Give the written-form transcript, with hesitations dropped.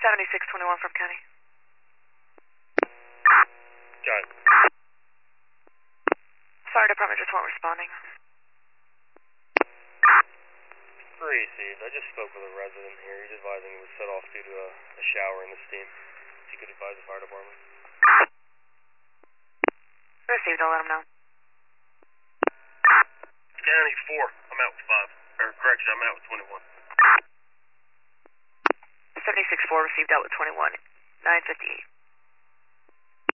7621 from County. Got it. Fire department just weren't responding. Received. I just spoke with a resident here. He's advising it was set off due to a shower in the steam. If you could advise the fire department. Received, I'll let them know. County 4. I'm out with 5. Or correction, I'm out with 21. 76-4 received out with 21. 958.